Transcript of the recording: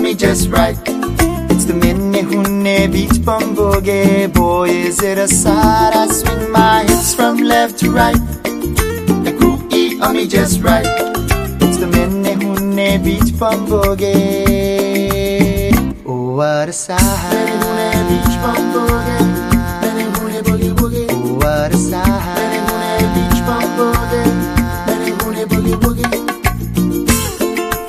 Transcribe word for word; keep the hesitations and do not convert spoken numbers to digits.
me just right. It's the minne hunne beat bum boogie. Boy, is it a sight. I swing my hips from left to right. The groovy on me just right. It's the minne hunne beat bum boogie. Oh, what a sight. Minne hunne beat bum boogie.